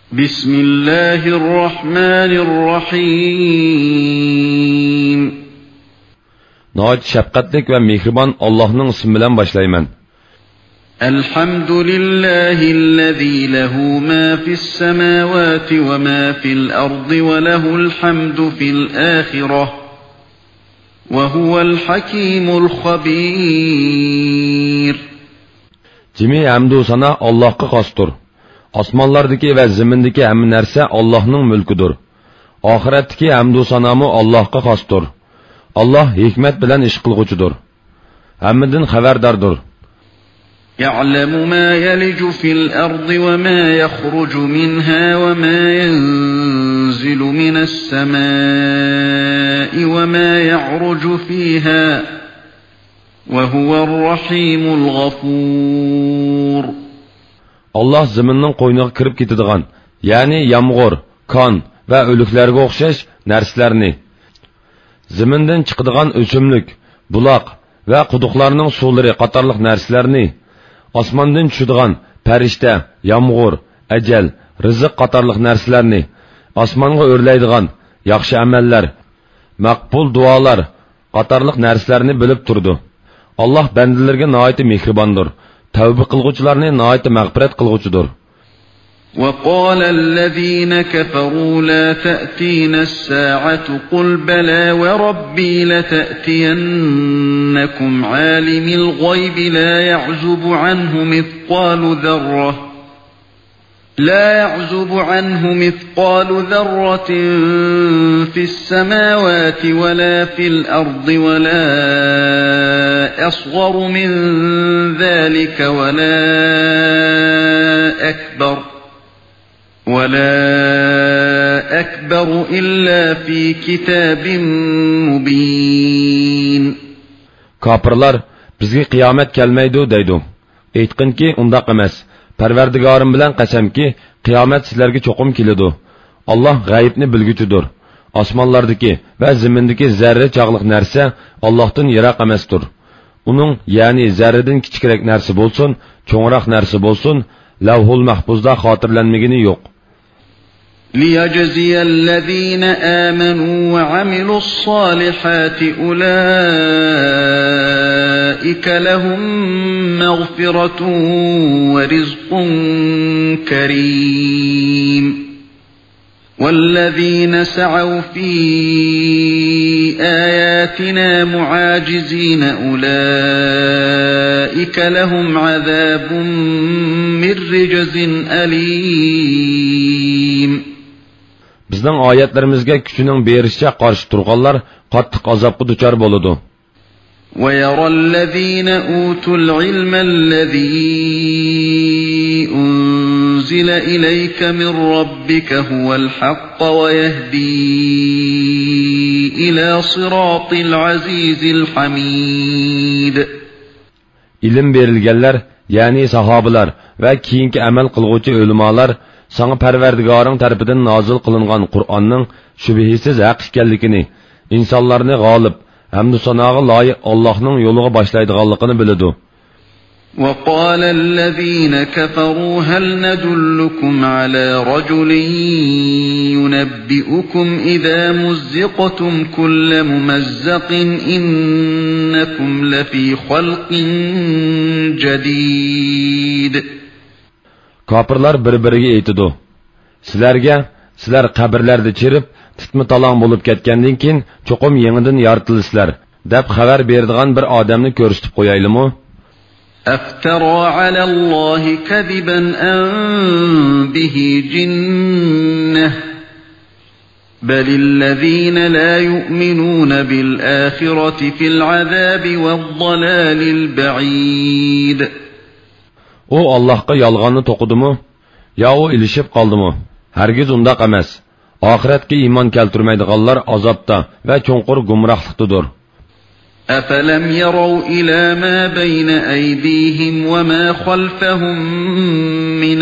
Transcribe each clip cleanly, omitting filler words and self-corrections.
بسم الله الرحمن الرحيم نهايت şefkatlik ve mehriban Allah'ın ismiyle başlayman. الحمد لله الذي له ما في السماوات وما في الأرض وله الحمد في الآخرة وهو الحكيم الخبير. Cimi hamdu sana Allah'a kastır. Osmonlardagi ve zimindagi hamma narsa Allohning mulkidir. Oxiratdagi hamdu sanomi Allohga xosdir. Alloh hikmat bilan ish qilg'uchidir. Hammadan xabardordir. يعلم ما يلج في الأرض وما يخرج منها وما ينزل من السماء وما يعرج فيها وهو الرحيم الغفور. Allah ziminning qo'yniga kirib ketadigan, ya'ni yomg'ir, kon va o'liklarga o'xshash narsalarni, zimindan chiqadigan o'simlik, buloq va quduqlarning suvlari qatorliq narsalarni, osmondan tushadigan farishta, yomg'ir, ajal, rizq qatorliq narsalarni, osmonga o'rlaydigan yaxshi amallar, maqbul duolar qatorliq narsalarni bilib turdi. Allah bandalarga nihoyat mehribondir. Tavba qilguvchilarni nihoyat mag'firat qilguvchidir. وقال الذين كفروا لا تأتينا الساعة قل بلى وربي لتأتينكم عالم الغيب لا يعزب عنه مثقال ذرة في السماوات ولا في الأرض ولا أصغر من ذلك ولا أكبر إلا في كتاب مبين. Kafirlar bizga qiyomat kelmaydi deydi. Aytqinki undaq emas. Parvardigorim bilan qasamki qiyomat sizlarga cho'qim keladi. Alloh g'aybni bilguchidir. Osmonlardagi va zimindagi zarra chog'liq narsa Allohdan yiroq emasdir. Uning ya'ni zarradan kichikroq narsa bo'lsin, cho'ngroq narsa bo'lsin, lavhul mahfuzda xotirlanmagani yo'q. ليجزي الذين آمنوا وعملوا الصالحات أولئك لهم مغفرة ورزق كريم والذين سعوا في آياتنا معاجزين أولئك لهم عذاب من رجز أليم. Bizning oyatlarimizga kuchining berishicha qarshi turganlar qattiq azobga duchor bo'ladi. وَيَرَى الَّذِينَ أُوتُوا الْعِلْمَ الَّذِي أُنْزِلَ إِلَيْكَ مِنْ رَبِّكَ هُوَ الْحَقَّ وَيَهْدِي إِلَى صِرَاطِ الْعَزِيزِ الْحَمِيدِ. İlim berilganlar, ya'ni sahobalar va keyingi amal qilguvchi ulamolar sana Parvardigoring tarafidan nozil qilingan Qur'onning shubhisiz haq ekanligini, insonlarni g'olib hamda sanoga loyiq Allohning yo'liga boshlaydiganligini biladi. وقال الذين كفروا هل ندلكم على رجل ينبئكم إذا مزقتم كل ممزق إنكم لفي خلق جديد. Kafirlar bir-biriga aytidi. Sizlar qabrlarda chirib, titmi-talon bo'lib ketgandan keyin cho'qim yangidan yoritilsizlar, deb xabar beradigan bir odamni ko'rsatib qo'yaylimi? أفترى على الله كذبا أم به جنة بل الذين لا يؤمنون بالآخرة في العذاب والضلال البعيد. O Allah'a yalğanını toqudumu? Ya o ilişib qaldımu? Hergiz undaq emas. Ahiretke iman keltirmeydiganlar azapta ve çonqur gumrahlıqtıdır. أفلم يروا إلى ما بين أيديهم وما خلفهم من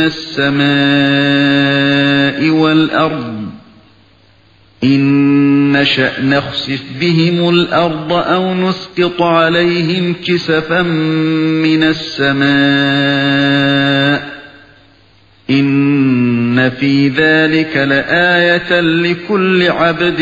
السماء والأرض إن نشأ نخسف بهم الأرض أو نسقط عليهم كسفا من السماء إن في ذلك لآية لكل عبد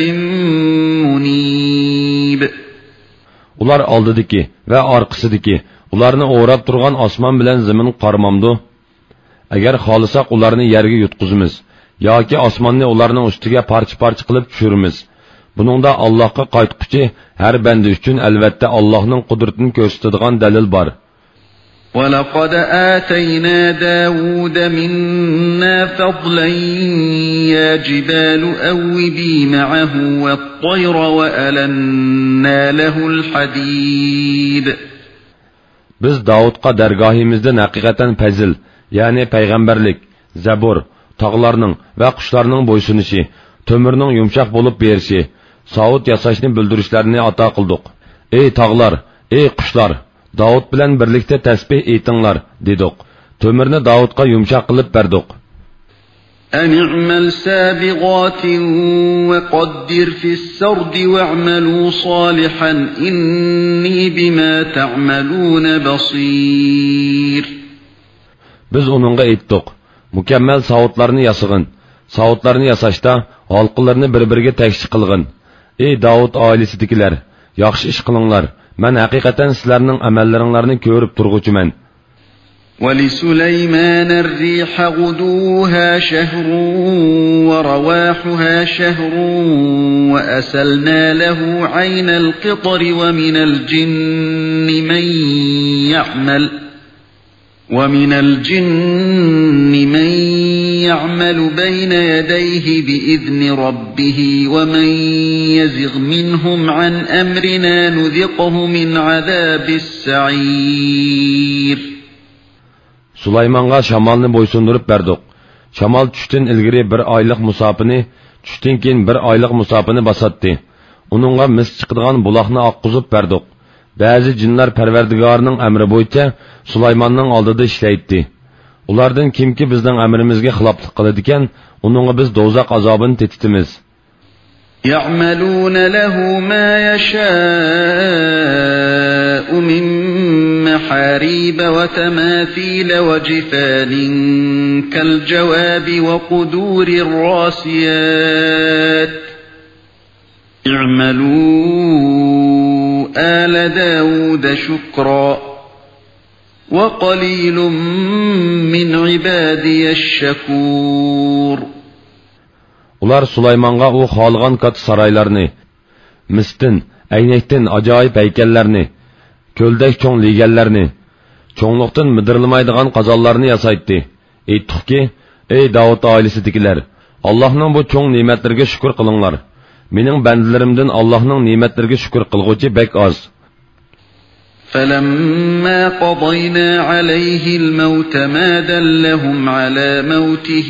منيب. Ular oldidagi va orqasidagi ularni o'rab turgan osmon bilan zamin qarmamdi. Agar xohlasak ularni yerga yutqizamiz yoki osmonni ularning ustiga parcha-parcha qilib tushiramiz. Buningda Allohga qaytquchi har banda uchun albatta Allohning qudratini ko'rsatadigan dalil bor. وَلَقَدْ آتَيْنَا دَاوُودَ مِنَّا فَضْلًا يَا جِبَالُ أَوِّبِي مَعَهُ وَالطَّيْرَ وَأَلَنَّا لَهُ الْحَدِيدَ. Biz Davudqa dargohimizdan haqiqatan fazil, ya'ni payg'ambarlik, zabur, tog'larning va qushlarning bo'ysunishi, to'mirning yumshoq bo'lib berishi, savut yasashni bildirishlarini ato qildik. Ey tog'lar, ey qushlar, Davud bilan birlikda tasbih aytinglar, dedik. To'mirni Davudga yumshoq qilib berdik. أَنِعْمَلْ سَابِغَاتٍ وَقَدِّرْ فِي السَّرْدِ وَاعْمَلُوا صَالِحًا إِنِّي بِمَا تَعْمَلُونَ بَصِيرٌ. Biz onunğa aytdik. Mükemmel savutlarını yasıgın. Savutlarını yasaşda halqılarını bir-biriga tekşi qılgın. Ey Davud ailesidikiler, yaxşı iş qılыңlar. Men haqiqatan sizlarning amallaringlarni ko'rib turg'uchiman. وَلِسُلَيْمَانَ الرِّيحَ غُدُوُّهَا شَهْرٌ وَرَوَاحُهَا شَهْرٌ وَأَسَلْنَا لَهُ عَيْنَ الْقِطْرِ وَمِنَ الْجِنِّ مَنْ يَعْمَلُ بَيْنَ يَدَيْهِ بِإِذْنِ رَبِّهِ وَمَنْ يَزِغْ مِنْهُمْ عَنْ أَمْرِنَا نُذِقْهُ مِنْ عَذَابِ السَّعِيرِ. Sulaymonga shamolni bo'ysundirib berdik. Shamol tushdan ilgari bir oylik musofini, tushdan keyin bir oylik musofini bosatdi. Uningga mis chiqadigan buloqni oqqizib berdik. Ba'zi jinlar Parvardigorning amri bo'yicha Sulaymonning oldida ishlaydi. Ulardan kimki bizning amrimizga xiloflik qiladi ekan, uningga biz do'zax azobini tetitimiz. يَعْمَلُونَ لَهُ مَا يَشَاءُ مِنْ مَحَارِيبَ وَتَمَاثِيلَ وَجِفَانٍ كَالْجَوَابِ وَقُدُورٍ رَاسِيَاتٍ. اعْمَلُوا آلَ دَاوُودَ شُكْرًا وَقَلِيلٌ مِّنْ عِبَادِيَ الشَّكُورِ. Ular Sulaymonga u xohlagan katta saroylarni, mistin, aynakdan ajoyib haykallarni, ko'ldak cho'ng leganlarni, cho'ngliqdan midirlamaydigan qazonlarni yasaydi. Aytdiki, ey Davud oilasidagilar, Allohning bu cho'ng ne'matlariga shukr qilinglar. Mening bandalarimdan Allohning ne'matlariga shukr qilguvchi bek oz. فَلَمَّا قَضَيْنَا عَلَيْهِ الْمَوْتَ مَا دَلَّهُمْ عَلَى مَوْتِهِ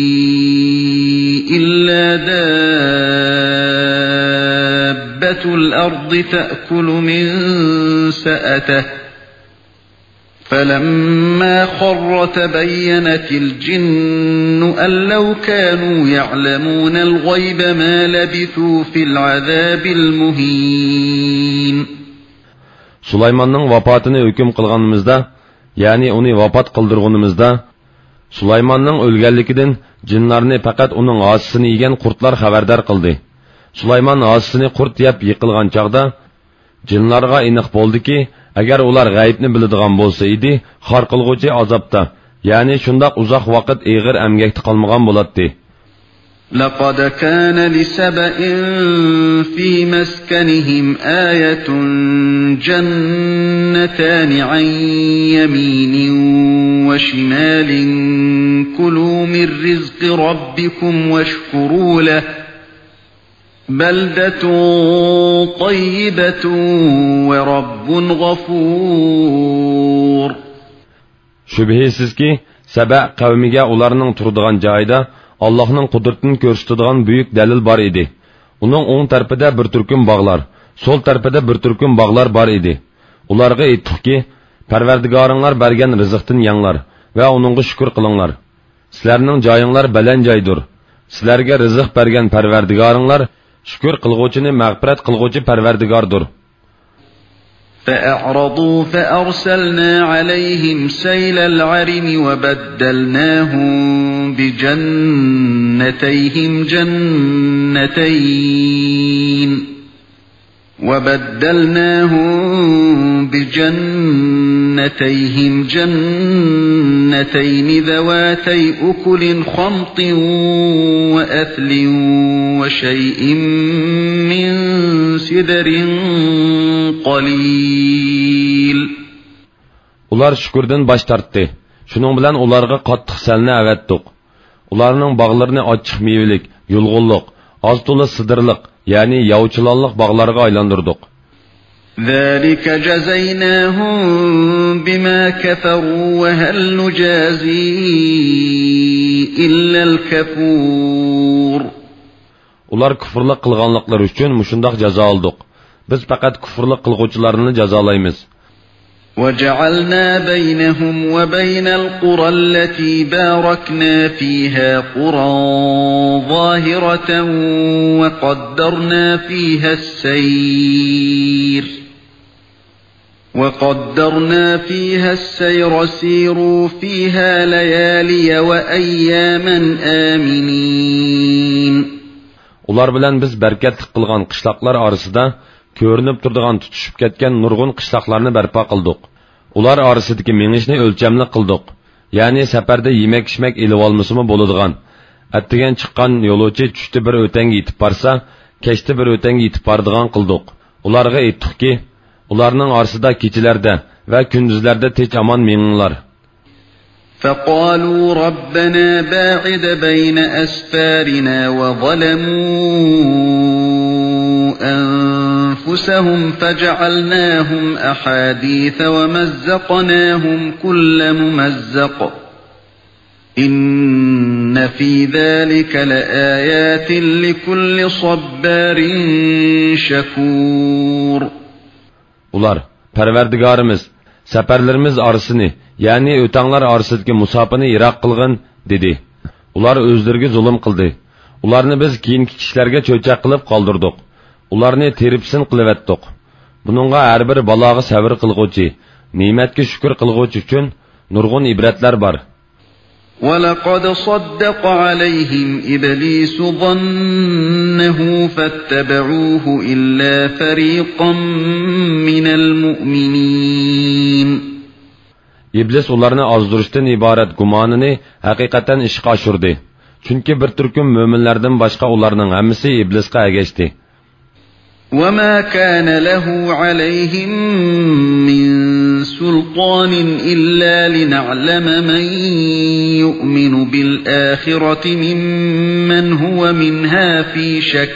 إِلَّا دَابَّةُ الْأَرْضِ تَأْكُلُ مِنْ سَأَتَهُ فَلَمَّا خَرَّ تَبَيَّنَتِ الْجِنُّ أَنْ لَوْ كَانُوا يَعْلَمُونَ الْغَيْبَ مَا لَبِثُوا فِي الْعَذَابِ الْمُهِينِ. Sulaymonning vafatini hukm qilganimizda, ya'ni uni vafot qildirganimizda, Sulaymonning o'lganligidan jinlarni faqat uning hosisini yegan qurtlar xabardor qildi. Sulaymon hosisini qurt yeb yiqilgan chaqda jinlarga aniq bo'ldiki, agar ular g'aybni biladigan bo'lsa edi, xor qilguvchi azobda, ya'ni shundoq uzoq vaqt eg'ir amgakda qolmagan bo'ladi. لَقَدْ كَانَ لِسَبَإٍ فِي مَسْكَنِهِمْ آيَةٌ جَنَّتَانِ عَنْ يَمِينٍ وَشِمَالٍ كُلُوا مِنْ رِزْقِ رَبِّكُمْ وَاشْكُرُوا لَهُ بَلْدَةٌ طَيِّبَةٌ وَرَبٌّ غَفُورٌ. Şübhisiz ki, Saba qavmiga ularning turadigan joyida Allohning qudratini ko'rsatadigan buyuk dalil bor edi. Uning o'ng tarafida bir turkum bog'lar, so'l tarafida bir turkum bog'lar bor edi. Ularga aytdiki, Parvardigoringlar bergan rizqdan yanglar va uningga shukr qilinglar. Sizlarning joyinglar baland joydir. Sizlarga rizq bergan Parvardigoringlar shukr qilguvchini mag'firat qilguvchi Parvardigordir. فَأَعْرَضُوا فَأَرْسَلْنَا عَلَيْهِمْ سَيْلَ الْعَرِمِ وَبَدَّلْنَاهُمْ بجنتيهم جنتين وبدلناهم بجنتيهم جنتين ذواتي أكل خمط وأثل وشيء من سدر قليل. Ular şükürden baş tarttı. Şunun bilen ularga qattiq salni avatdiq. Ularning bağlarını açıq meyvelik, yulg'unliq, az to'la sidirliq, ya'ni yovchilanliq bog'larga aylantirdik. ذلك جزيناهم بما كفروا وهل نجازي إلا الكفور. Ular kufrlik qilganliklari uchun mushundaq jazo oldik. Biz faqat kufrlik qilguvchilarni jazolaymiz. وجعلنا بينهم وبين القرى التي باركنا فيها قرى ظاهرة وقدرنا فيها السير سيروا فيها ليالي وأياما آمنين. Ular bilan biz berkatlik qilgan qishloqlar orasida ko'rinib turadigan tutishib ketgan nurg'un qishloqlarni barpo qildik. Ular orasidagi mengishni o'lchamli qildik. Ya'ni safarda yemak-ichmak elib olmasimi bo'ladigan. Attigan chiqqan yo'lovchi tushdi bir o'tanga yetib borsa, kechdi bir o'tanga yetib boradigan qildik. Ularga aytdikki, ularning orasida kechalarda va kunduzlarda tinch amon menginglar. فقالوا ربنا باعد بين أسفارنا وظلموا أنفسهم فجعلناهم أحاديث ومزقناهم كل ممزق إن في ذلك لآيات لكل صبار شكور. Ular, Parvardigarimiz, safarlarimiz orasini, ya'ni o'tanglar orasidagi musofani yiroq qilgin, dedi. Ular o'zlariga zulm qildi. Ularni biz keyingi kishilarga cho'chaq qilib qoldirdik. Ularni teripsin qilivetdik. Buningga har bir baloga sabr qilguvchi, ne'matga shukr qilguvchi uchun nurg'un ibratlar bor. وَلَقَدْ صَدَّقَ عَلَيْهِمْ إِبْلِيسُ ظَنَّهُ فَاتَّبَعُوهُ إِلَّا فَرِيقًا مِنَ الْمُؤْمِنِينَ. İblis ularni ozdurishdan iborat gumonini haqiqatan ishga oshirdi. Chunki bir turkum mo'minlardan boshqa ularning hammasi iblisga ergashdi. وَمَا كَانَ لَهُ عَلَيْهِمْ مِنْ سُلْطَانٍ إِلَّا لِنَعْلَمَ مَنْ يُؤْمِنُ بِالْآخِرَةِ مِمَّنْ هُوَ مِنْهَا فِي شَكٍّ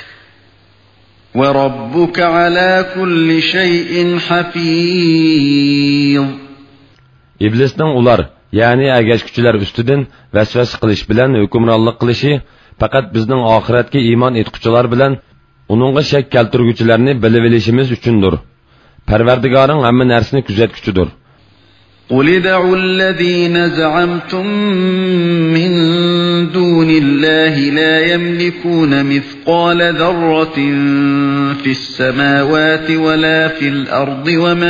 وَرَبُّكَ عَلَى كُلِّ شَيْءٍ حَفِيظٌ. İblisning ular, ya'ni ergashuvchilar ustidan vasvas qilish bilan hukmronlik qilishi faqat bizning oxiratga iymon etuvchilar bilan uningga shak keltiruvchilarni bilib olishimiz uchundir. Parvardigoring hamma narsani kuzatuvchidir. قُلِ ادْعُوا الَّذِينَ زَعَمْتُمْ مِنْ دُونِ اللَّهِ لَا يَمْلِكُونَ مِثْقَالَ ذَرَّةٍ فِي السَّمَاوَاتِ وَلَا فِي الْأَرْضِ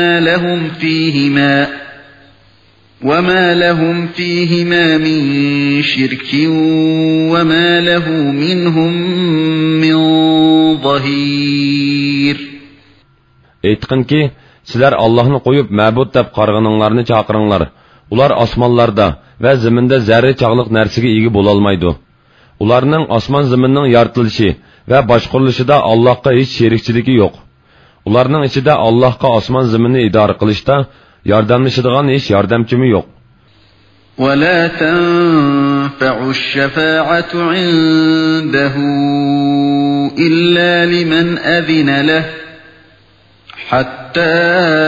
وَمَا لَهُمْ فِيهِمَا مِنْ شِرْكٍ وَمَا لَهُ مِنْهُمْ مِنْ ظَهِيرٍ. Aytqin ki, sizler Allah'ını koyup ma'bud deb qarğınыңlarını çaqırыңlar. Ular osmonlarda ve ziminde zerre çağlık nersige egi bolalmaydı. Ularning osmon ziminning yaratilishi ve boshqarilishida Allohga hech sherikchiligi yo'q. Ularning ichida Allohga osmon ziminni idora qilishda yordamlashadigan hech yordamchimi yo'q. وَلَا تَنْفَعُ الشَّفَاعَةُ عِنْدَهُ إِلَّا لِمَنْ أَذِنَ لَهُ حَتَّى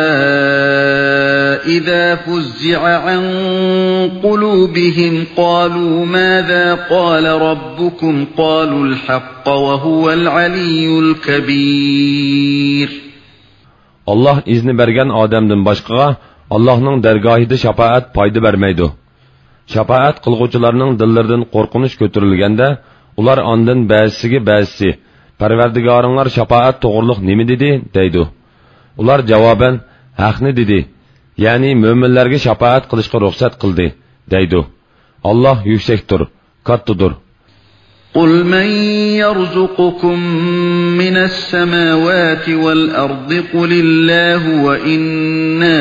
إِذَا فُزِّعَ عَنْ قُلُوبِهِمْ قَالُوا مَاذَا قَالَ رَبُّكُمْ قَالُوا الْحَقَّ وَهُوَ الْعَلِيُّ الْكَبِيرُ. Allah izni bergen adamdan başqaga Allah'ның dergahida şafaat payda vermeydi. Şafaat qılğuçularning dillaridan qo'rqinish ko'tarilganda, ular ondan ba'zisiga ba'zisi, Parvardigoringlar şafaat to'g'riliq nima dedi, deydi. Ular javoban haqni dedi, ya'ni mo'minlarga shafaat qilishga ruxsat qildi, deydi. Allah yüksektir, kattadır. قل من يرزقكم من السماوات والأرض قل الله وإنا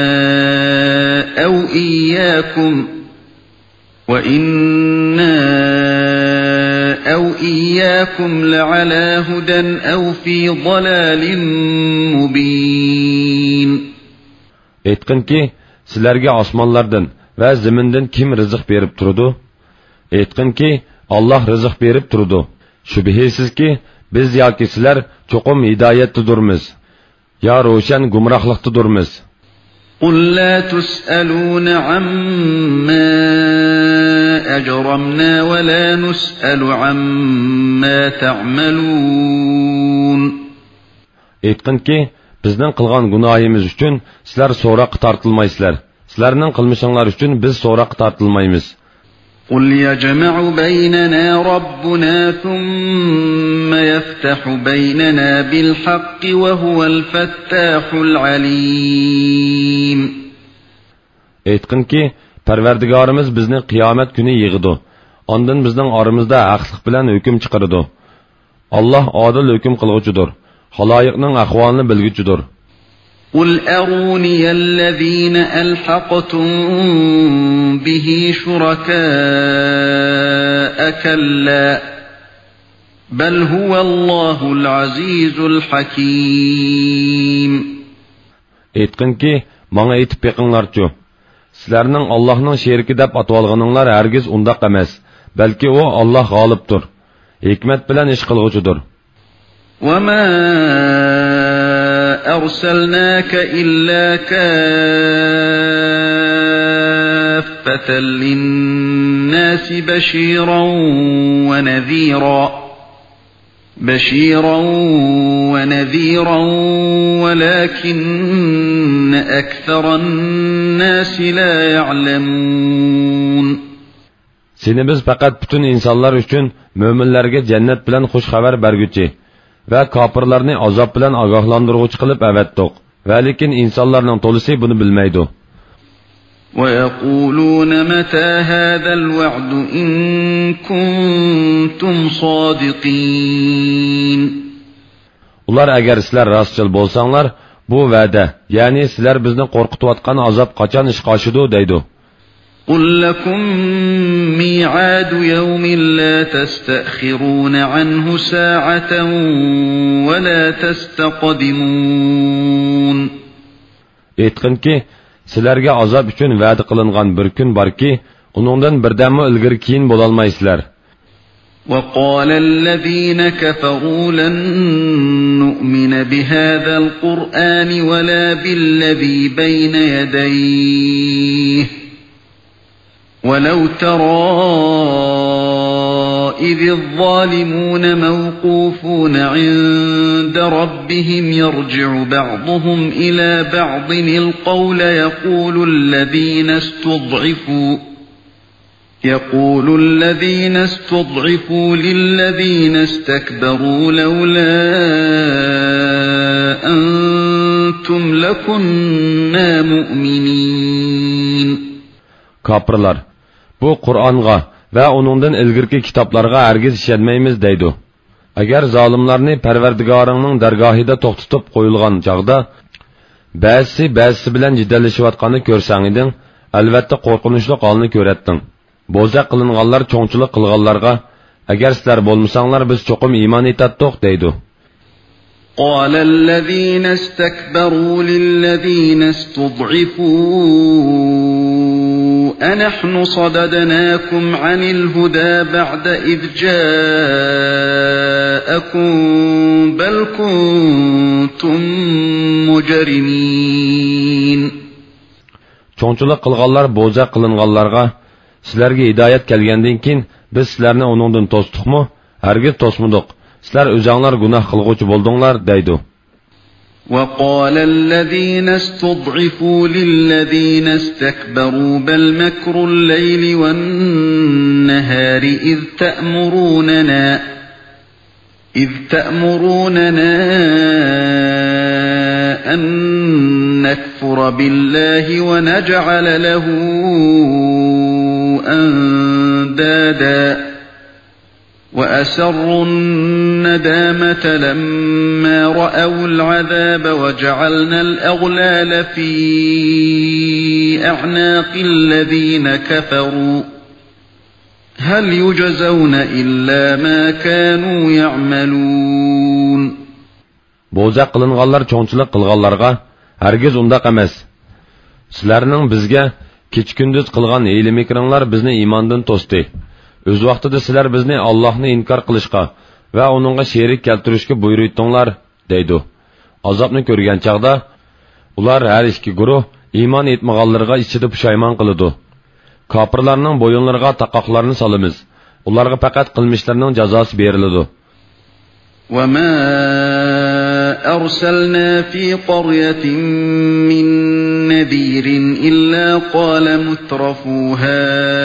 أو إياكم لعلى هدى أو في ضلال مبين. Aytqin ki, sizlarga osmonlardan va zamindan kim rizq berib turadi? Aytqin ki, Allah rizq berib turadi. Shubhisizki, biz yoki sizlar cho'qim hidoyatdadurmiz, yo ro'shan gumrohlikdadurmiz. قل لا تسألون عما أجرمنا ولا نسأل عما تعملون. Aytqin ki, bizning qilgan gunohimiz uchun sizlar so'roqqa tortilmaysizlar. Sizlarning qilmishinglar uchun biz so'roqqa tortilmaymiz. قل يجمع بيننا ربنا ثم يفتح بيننا بالحق وهو الفتاح العليم. Aytqin ki, Parvardigorimiz bizni qiyomat kuni yig'idi. Ondan bizning oramizda haqlik bilan hukm chiqaradi. Alloh odil hukm qiluvchidir. Xaloyiqning ahvolini bilguchidir. قل أروني الذين ألحقتم به شركاء كلا بل هو الله العزيز الحكيم. Aytqin ki, bana aytib beqinglarchu. Sizlarning Allohning sheriki deb atolganinglar hargiz undaq emas. Balki o Allah g'olibdir. Hikmat bilan ish qiluvchidir. وما أرسلناك إلا كافة للناس بشيرا ونذيرا ولكن أكثر الناس لا يعلمون. Seni biz faqat bütün insanlar uchun mo'minlarga jannat bilan xush xabar berguchi va kofirlarni azob bilan ogohlantiruvchi qilib avatdiq. Va lekin insonlarning to'lisi buni bilmaydi. وَيَقُولُونَ مَتَى هَذَا الْوَعْدُ إِن كُنتُمْ صَادِقِينَ. Ular agar sizlar rostchil bo'lsanglar, bu va'da, ya'ni sizlar bizni qo'rqitayotgan azob qachon ishga oshidi deydi. قُل لَّكُم مِّيعَادُ يَوْمٍ لَّا تَسْتَأْخِرُونَ عَنْهُ سَاعَةً وَلَا تَسْتَقْدِمُونَ. Aytqin ki, sizlarga azob uchun va'da qilingan bir kun borki, uningdan birdammi ilgari keyin bo'la olmaysizlar. وَقَالَ الَّذِينَ كَفَرُوا لَن نُّؤْمِنَ بِهَذَا الْقُرْآنِ وَلَا بِالَّذِي بَيْنَ يَدَيْهِ وَلَوْ تَرَىٰ إِذِ الظَّالِمُونَ مَوْقُوفُونَ عِندَ رَبِّهِمْ يَرْجِعُ بَعْضُهُمْ إِلَى بَعْضٍ الْقَوْلَ يقول الذين استضعفوا للذين استكبروا لولا أنتم لكنا مؤمنين. Kapırlar, bu Kur'an'a ve onundan ilgirki kitaplarga hergiz işenmeyimiz deydi. Eğer zalimlarni Perverdigarının dergahida to'xtatib qo'yilgan chaqda ba'zisi bilan jidallashayotganini ko'rsang eding, albatta qo'rqinchli holni ko'ratding. Bo'zaq qilinganlar cho'ngchilik qilganlarga agar sizlar bo'lmasanglar biz cho'qim iymon etatdiq deydi. قال الذين استكبروا للذين استضعفوا أنحن صددناكم عن الهدى بعد إذ جاءكم بل كنتم مجرمين. Çoğunçuluk qilganlar bo'zaq qilinganlarga sizlarga hidoyat kelgandan keyin biz sizlarni uningdan to'sdiqmi? Hargiz to'smadik. Sizlar o'zinglar gunoh qilguvchi bo'ldinglar deydi. وقال الذين استضعفوا للذين استكبروا بل مكر الليل والنهار إذ تأمروننا أن نكفر بالله ونجعل له أندادا وأسروا الندامة لما رأوا العذاب وجعلنا الأغلال في أعناق الذين كفروا هل يجزون إلا ما كانوا يعملون. Bo'za qilinganlar cho'nchilik qilganlarga hargiz undaq emas. Sizlarning bizga kecha-kunduz qilgan hiyla-mikringlar bizni iymondan to'sdi. O'z vaqtida sizlar bizni Allohni inkor qilishga va uningga sherik keltirishga buyurdinglar, deydi. Azobni ko'rgan chaqda ular har ikki guruh iymon etmaganlarga ichida pushaymon qiladi. Kofirlarning bo'yinlariga taqoqlarni solamiz. Ularga faqat qilmishlarining jazosi beriladi. وما أرسلنا في قرية من نذير إلا قال مترفوها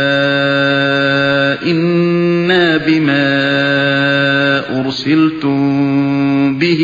إنا بما أرسلتم به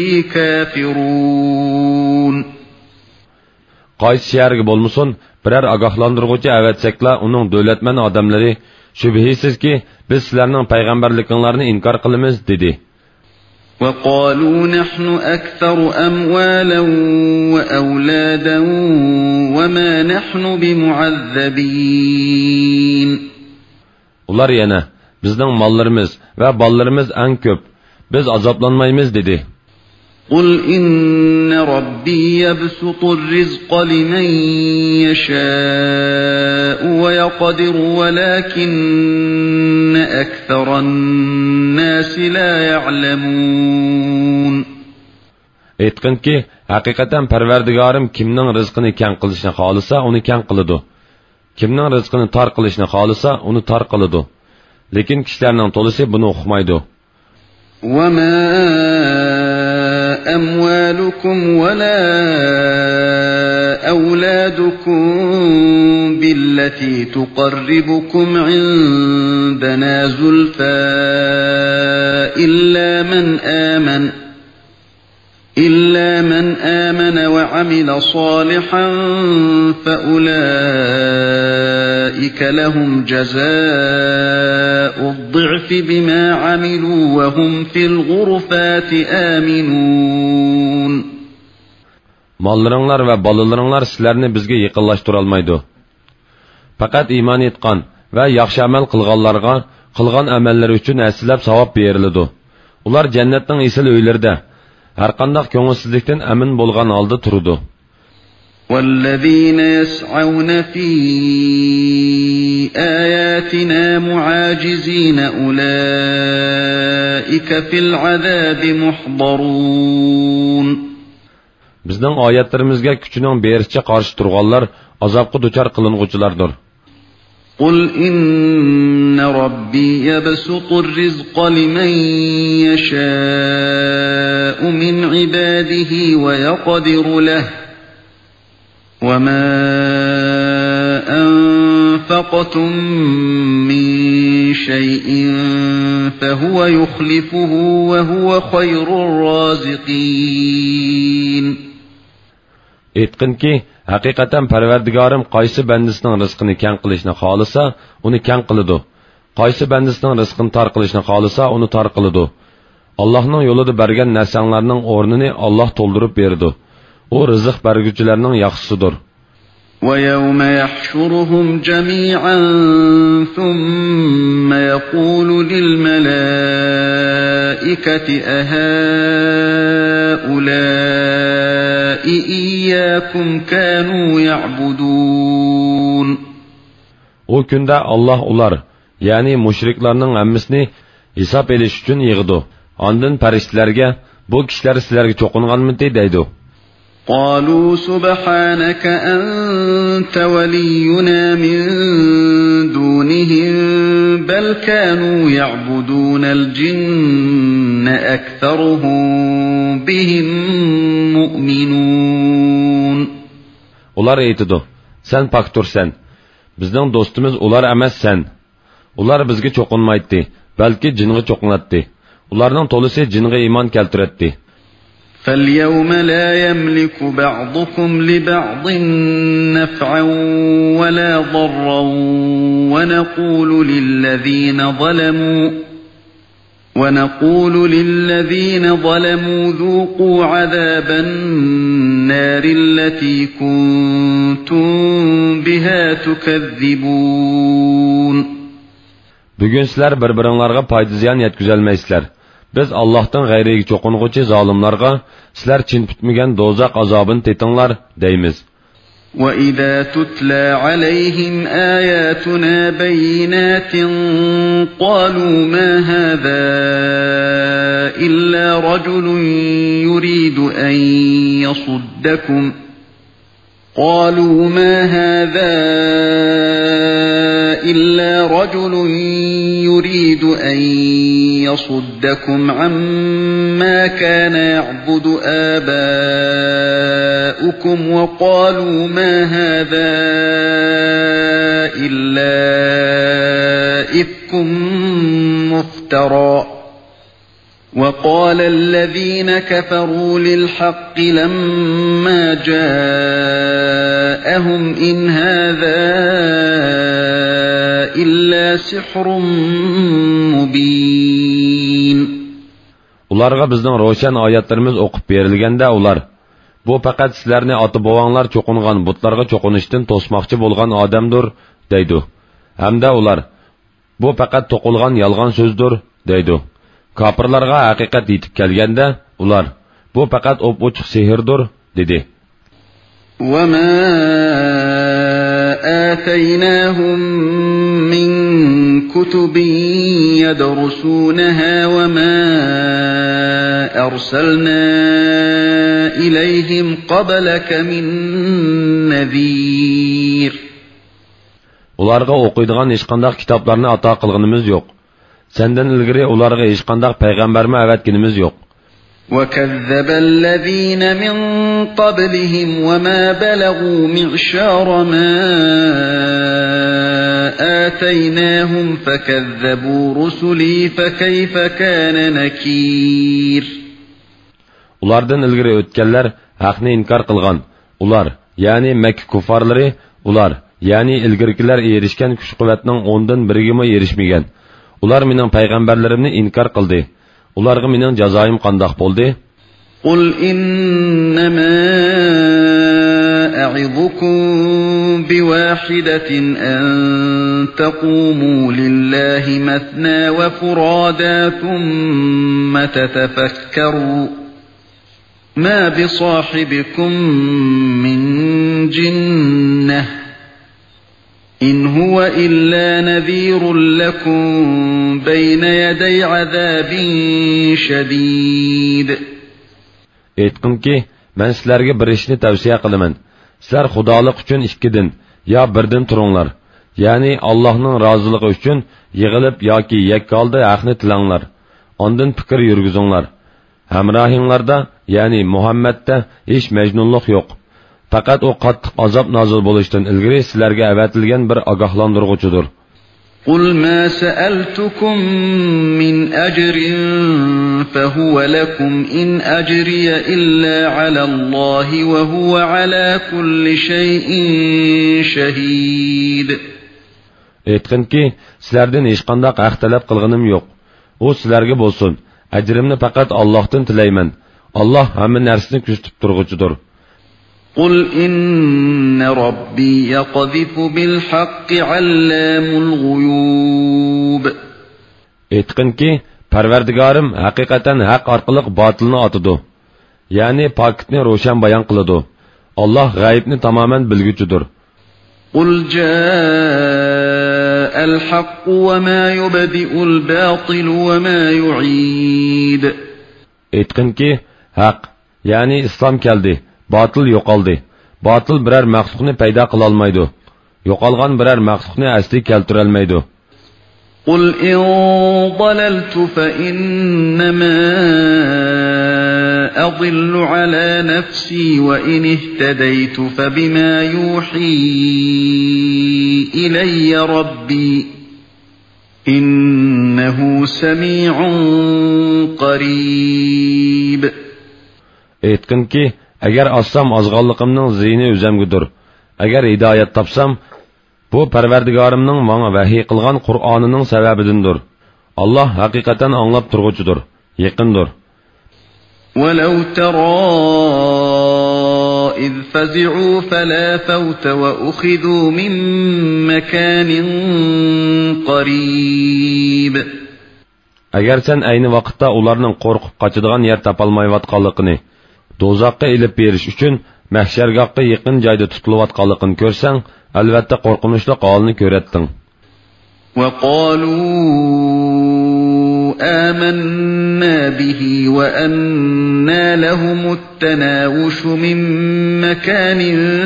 كافرون. Qaysi şəhərə bolmusun, birər agahlandırğıcı əvətsəklə onun dövlətmən adamları şübhəsiz ki, biz sizlərinin peyğəmbərliklərini inkar qılımız dedi. وَقَالُوا نَحْنُ أَكْثَرُ أَمْوَالًا وَأَوْلَادًا وَمَا نَحْنُ بِمُعَذَّبِينَ. Ular yana, bizning mallarımız və ballarımız ən köp, biz azaplanmayımız dedi. قُلْ إِنَّ رَبِّي يَبْسُطُ الرِّزْقَ لِمَنْ يَشَاءُ وَيَقْدِرُ وَلَكِنَّ أَكْثَرَ النَّاسِ لَا يَعْلَمُونَ. Aytqin ki, haqiqatan Parvardigorim kimning rizqini keng qilishni xohlasa, uni keng qiladi. Kimning rizqini tor qilishni xohlasa, uni tor qiladi. Lekin kishilarning to'lisi buni uqmaydi. وَمَا أَمْوَالُكُمْ وَلَا أَوْلَادُكُمْ بِالَّتِي تُقَرِّبُكُمْ عِندَنَا زُلْفَى إِلَّا مَنْ آمَنَ وَعَمِلَ صَالِحًا فَأُولَئِكَ لَهُمْ جَزَاءُ الضِّعْفِ بِمَا عَمِلُوا وَهُمْ فِي الْغُرُفَاتِ آمِنُونَ. Mallarınlar ve balalarınlar sizlerini bizge yıkıllaştıralmaydı. Fakat iman etkan ve yaxşı amel kılganlarga, kılgan amelleri üçün əslab savab berilidu. Ular cennetin isil öylerde, her qandaq köngülsüzlikten emin bolgan aldı turudu. وَالَّذِينَ يَسْعَوْنَ فِي آيَاتِنَا مُعَاجِزِينَ أُولَٰئِكَ فِي الْعَذَابِ مُحْضَرُونَ. Bizning oyatlarimizga kuchining berishcha qarshi turganlar azobga duchor qilinguchilardir. قُلْ إِنَّ رَبِّي يَبْسُطُ الرِّزْقَ لِمَنْ يَشَاءُ مِنْ عِبَادِهِ وَيَقْدِرُ لَهُ وَمَا أَنفَقْتُم مِّن شَيْءٍ فَهُوَ يُخْلِفُهُ وَهُوَ خَيْرُ الرَّازِقِينَ. Aytqin ki, haqiqatan Parvardigorim qaysi bandasining rizqini keng qilishni xohlasa, uni keng qiladi. Qaysi bandasining rizqini tor qilishni xohlasa, uni tor qiladi. Allohning yo'lida bergan narsalarning o'rnini Alloh to'ldirib berdi. O rizq berguvchilarning yaxshisidir. وَيَوْمَ يَحْشُرُهُمْ جَمِيعًا ثُمَّ يَقُولُ لِلْمَلَائِكَةِ أَهَؤُلَاءِ إِيَّاكُمْ كَانُوا يَعْبُدُونَ. O kunda Allah ular, yani müşriklarning hammasini hisob elish uchun yig'di. Ondan farishtalarga, bu kishilar sizlarga cho'qinganmidi deydi. قالوا سبحانك أنت ولينا من دونهم بل كانوا يعبدون الجن أكثرهم بهم مؤمنون. Ular aytidi, sen paktursan, bizning do'stimiz ular emas sen. Ular bizga cho'qinmaydi, balki jinga cho'qinatdi. Ularning to'lisi jinga iymon keltiratdi. فاليوم لا يملك بعضكم لبعض نفعا ولا ضرا ونقول للذين ظلموا ذوقوا عذاب النار التي كنتم بها تكذبون. Bugün sizler bir-biringlarga payda ziyan yetkazolmaysizlar. Biz Allohdan g'ayriga cho'qing'uchi zolimlarga sizlar chin tutmagan do'zax azobini tetinglar deymiz. وَإِذَا تُتْلَى عَلَيْهِمْ آيَاتُنَا بَيِّنَاتٍ قَالُوا مَا هَذَا إِلَّا رَجُلٌ يريد أن يصدكم عما كان يعبد آباؤكم وقالوا ما هذا إلا إفك مفترى وقال الذين كفروا للحق لما جاءهم إن هذا إلا سحر مبين. Ularga bizning ro'shan oyatlarimiz o'qib berilganda ular bu faqat sizlarni ota-bobonglar cho'qingan butlarga cho'qinishdan to'smoqchi bo'lgan odamdir deydi. Hamda ular bu faqat to'qilgan yolg'on so'zdir deydi. Kofirlarga haqiqat yetib kelganda ular bu faqat o'p-ochiq sehrdir dedi. وَمَا آتَيْنَاهُمْ مِنْ كُتُبٍ يَدْرُسُونَهَا وَمَا أَرْسَلْنَا إِلَيْهِمْ قَبْلَكَ مِنْ نَذِيرٍ. Ularga o'qiydigan hech qanday kitoblarni ato qilganimiz yo'q. Senden ilgari ularga hech qanday payg'ambarni avatganimiz yo'q. وَكَذَّبَ الَّذِينَ مِنْ قَبْلِهِمْ وَمَا بَلَغُوا مِعْشَارَ مَا آتَيْنَاهُمْ فَكَذَّبُوا رُسُلِي فَكَيْفَ كَانَ نَكِيرِ. Ulardan ilgari o'tganlar haqni inkor qilgan. Ular, ya'ni Makka kuffarlari, ular, ya'ni ilgarikilar erishgan kuch-quvvatning 10dan biriga erishmagan. Ular mening payg'ambarlarimni inkor qildi. Ularga mening jazoim qandoq bo'ldi? Qul innama a'idukum biwahidatin an taqumu lillahi mathna wa furada thumma tatafakkaru ma bisahibikum min jinnah إن هو إلا نذير لكم بين يدي عذاب شديد. Aytqinki, men sizlarga bir ishni tavsiya qilaman. Sizlar xudolik uchun ikkidin yo birdan turinglar. Ya'ni Allohning roziligi uchun yig'ilib yoki yakkalda haqni tilanglar. Ondan fikr yurgizinglar. Hamrohinglarda, ya'ni Muhammadda hech majnunlik yo'q. Faqat o qattiq azob nozil bo'lishdan ilgari sizlarga avatilgan bir ogohlantiruvchidir. Qul ma sa'altukum min ajrin fahuwa lakum in ajriya illa 'ala Allahi wa huwa 'ala kulli shay'in shahid. Aytqinki, sizlardan hech qanday haq talab qilganim yo'q. U sizlarga bo'lsin. Ajrimni faqat Allohdan tilayman. Alloh hamma narsani kuzatib turg'uchidir. قل إن ربي يقذف بالحق علام الغيوب. Aytqinki, Parvardigorim haqiqatan haq orqali botilni otadi. Ya'ni pokitni ro'shan bayon qiladi. Alloh g'aybni tamoman bilguchidir. قل جاء الحق وما يبدئ الباطل وما يعيد. Aytqinki, haq, ya'ni islom keldi. Batil yo'qoldi. Batil biror maxluqni paydo qila olmaydi. Yo'qolgan biror maxluqni asli keltira olmaydi. Qul in dalaltu fa innama adillu ala nafsi wa in ihtadaytu fa bima yuhi ilayya rabbi innahu sami'un qarib. Aytqinki, agar assam ozg'onligimning ziyni o'zimgidir. Agar hidoyat topsam, bu Parvardigorimning menga vahiy qilgan Qur'onining sababidandir. Allah haqiqatan anglab turg'uchidir, yaqindir. وَلَوْ تَرَى إِذْ فَزِعُوا فَلَا فَوْتَ وَأُخِذُوا مِنْ مَكَانٍ قَرِيبٍ. Agar sen ayni vaqtda ularning qo'rqib qochadigan yer topolmayotganligini, do'zaxga ilib berish uchun mahshargohga yaqin joyda tutilayotganligini ko'rsang, albatta qo'rqinchli holni ko'ratding. وَقَالُوا آمَنَّا بِهِ وَأَنَّى لَهُمُ التَّنَاوُشُ مِنْ مَكَانٍ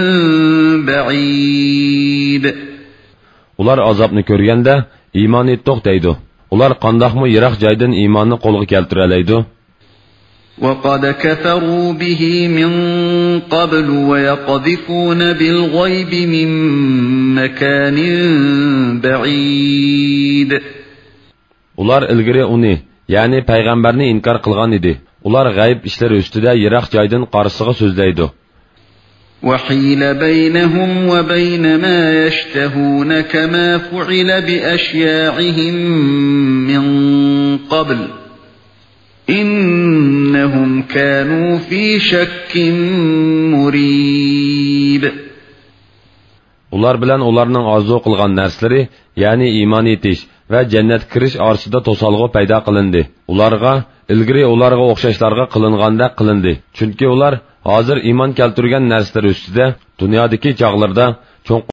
بَعِيدٍ. Ular azobni ko'rganda iymon etdik deydi. Ular qandoqmi yiroq joydan iymonni qo'lga keltiralaydi? وَقَدْ كَفَرُوا بِهِ مِنْ قَبْلُ وَيَقْذِفُونَ بِالْغَيْبِ مِنْ مَكَانٍ بَعِيدٍ. Ular ilgari uni, ya'ni payg'ambarni inkor qilgan edi. Ular g'ayb ishlar ustida yiroq joydan qarisiga so'zlaydi. وَحِيلَ بَيْنَهُمْ وَبَيْنَ مَا يَشْتَهُونَ كَمَا فُعِلَ بِأَشْيَاعِهِمْ مِنْ قَبْلُ إِنَّهُمْ كَانُوا فِي شَكٍّ مُرِيبٍ. Ular bilan ularning orzu qilgan narsalari, ya'ni iymon etish va jannat kirish orasida to'salg'u paydo qilindi. Ularga ilgari ularga o'xshashlarga qilinganda qilindi. Chunki ular hozir iymon keltirgan narsalar ustida dunyodagi chog'larda cho'ng